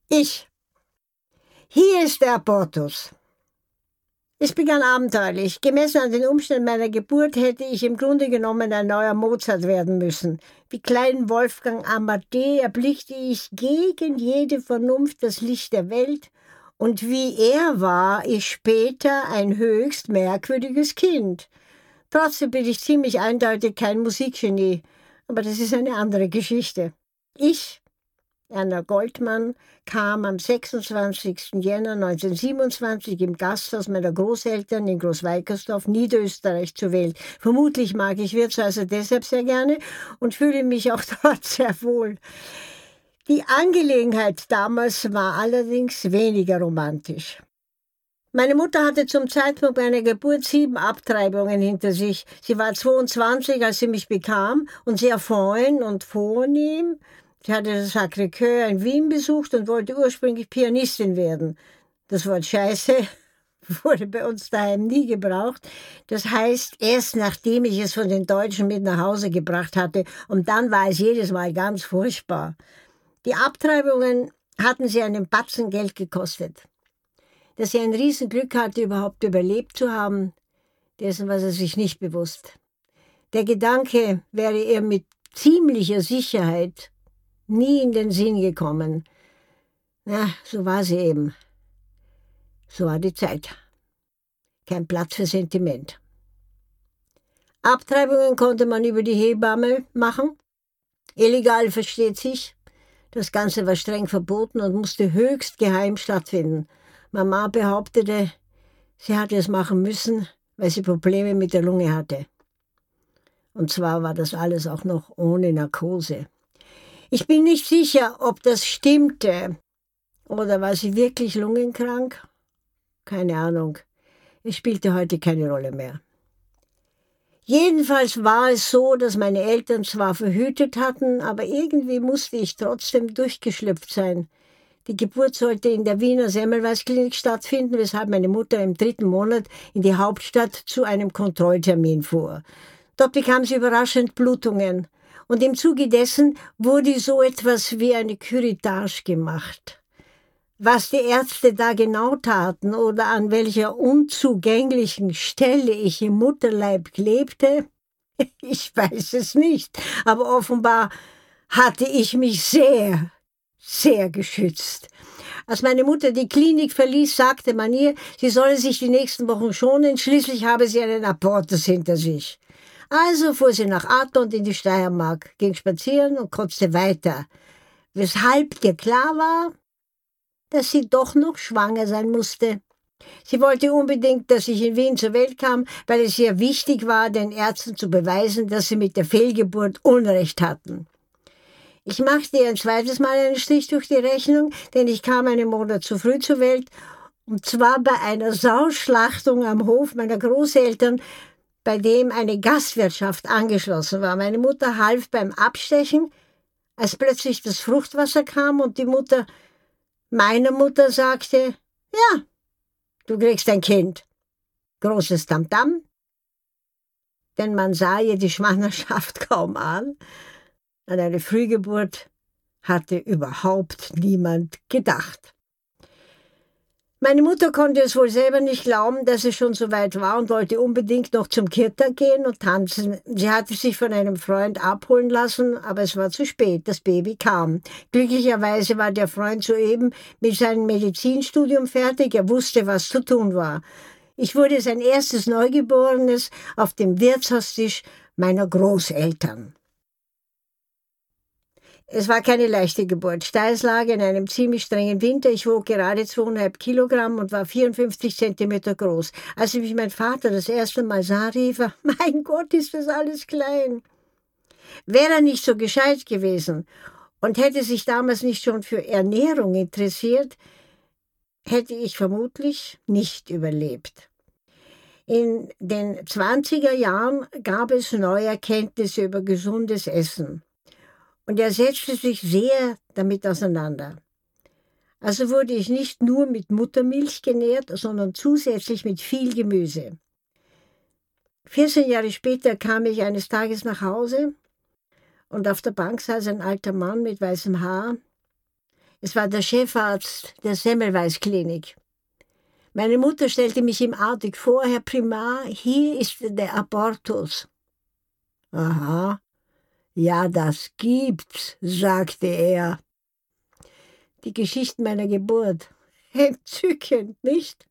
Ich. Hier ist der Portus. Es begann abenteuerlich. Gemessen an den Umständen meiner Geburt hätte ich im Grunde genommen ein neuer Mozart werden müssen. Wie kleinen Wolfgang Amadee erblickte ich gegen jede Vernunft das Licht der Welt, und wie er war ich später ein höchst merkwürdiges Kind. Trotzdem bin ich ziemlich eindeutig kein Musikgenie, aber das ist eine andere Geschichte. Ich, Erna Goldmann, kam am 26. Jänner 1927 im Gasthaus meiner Großeltern in Großweikersdorf, Niederösterreich, zur Welt. Vermutlich mag ich Wirtshäuser deshalb sehr gerne und fühle mich auch dort sehr wohl. Die Angelegenheit damals war allerdings weniger romantisch. Meine Mutter hatte zum Zeitpunkt meiner Geburt 7 Abtreibungen hinter sich. Sie war 22, als sie mich bekam, und sehr fein und vornehm. Sie hatte das Sacré-Cœur in Wien besucht und wollte ursprünglich Pianistin werden. Das Wort Scheiße wurde bei uns daheim nie gebraucht. Das heißt, erst nachdem ich es von den Deutschen mit nach Hause gebracht hatte, und dann war es jedes Mal ganz furchtbar. Die Abtreibungen hatten sie einen Batzen Geld gekostet. Dass sie ein Riesenglück hatte, überhaupt überlebt zu haben, dessen war sie sich nicht bewusst. Der Gedanke wäre ihr mit ziemlicher Sicherheit nie in den Sinn gekommen. Na, so war sie eben. So war die Zeit. Kein Platz für Sentiment. Abtreibungen konnte man über die Hebamme machen. Illegal, versteht sich. Das Ganze war streng verboten und musste höchst geheim stattfinden. Mama behauptete, sie hatte es machen müssen, weil sie Probleme mit der Lunge hatte. Und zwar war das alles auch noch ohne Narkose. Ich bin nicht sicher, ob das stimmte. Oder war sie wirklich lungenkrank? Keine Ahnung. Es spielte heute keine Rolle mehr. Jedenfalls war es so, dass meine Eltern zwar verhütet hatten, aber irgendwie musste ich trotzdem durchgeschlüpft sein. Die Geburt sollte in der Wiener Semmelweis-Klinik stattfinden, weshalb meine Mutter im 3. Monat in die Hauptstadt zu einem Kontrolltermin fuhr. Dort bekam sie überraschend Blutungen. Und im Zuge dessen wurde so etwas wie eine Curettage gemacht. Was die Ärzte da genau taten oder an welcher unzugänglichen Stelle ich im Mutterleib klebte, ich weiß es nicht. Aber offenbar hatte ich mich sehr, sehr geschützt. Als meine Mutter die Klinik verließ, sagte man ihr, sie solle sich die nächsten Wochen schonen, schließlich habe sie einen Abortus hinter sich. Also fuhr sie nach Admont in die Steiermark, ging spazieren und kotzte weiter, weshalb dir klar war, dass sie doch noch schwanger sein musste. Sie wollte unbedingt, dass ich in Wien zur Welt kam, weil es ihr wichtig war, den Ärzten zu beweisen, dass sie mit der Fehlgeburt Unrecht hatten. Ich machte ihr ein zweites Mal einen Strich durch die Rechnung, denn ich kam einen Monat zu früh zur Welt, und zwar bei einer Sauschlachtung am Hof meiner Großeltern, bei dem eine Gastwirtschaft angeschlossen war. Meine Mutter half beim Abstechen, als plötzlich das Fruchtwasser kam und die Mutter meiner Mutter sagte, ja, du kriegst ein Kind. Großes Tamtam, denn man sah ihr die Schwangerschaft kaum an. An eine Frühgeburt hatte überhaupt niemand gedacht. Meine Mutter konnte es wohl selber nicht glauben, dass es schon so weit war und wollte unbedingt noch zum Kirtag gehen und tanzen. Sie hatte sich von einem Freund abholen lassen, aber es war zu spät, das Baby kam. Glücklicherweise war der Freund soeben mit seinem Medizinstudium fertig, er wusste, was zu tun war. Ich wurde sein erstes Neugeborenes auf dem Wirtshaustisch meiner Großeltern. Es war keine leichte Geburt. Steißlage in einem ziemlich strengen Winter. Ich wog gerade 2,5 Kilogramm und war 54 Zentimeter groß. Als mich mein Vater das erste Mal sah, rief er, mein Gott, ist das alles klein. Wäre er nicht so gescheit gewesen und hätte sich damals nicht schon für Ernährung interessiert, hätte ich vermutlich nicht überlebt. In den 20er Jahren gab es neue Erkenntnisse über gesundes Essen. Und er setzte sich sehr damit auseinander. Also wurde ich nicht nur mit Muttermilch genährt, sondern zusätzlich mit viel Gemüse. 14 Jahre später kam ich eines Tages nach Hause und auf der Bank saß ein alter Mann mit weißem Haar. Es war der Chefarzt der Semmelweis-Klinik. Meine Mutter stellte mich ihm artig vor: Herr Primar, hier ist der Abortus. Aha, ja, das gibt's, sagte er. Die Geschichte meiner Geburt. Entzückend, nicht?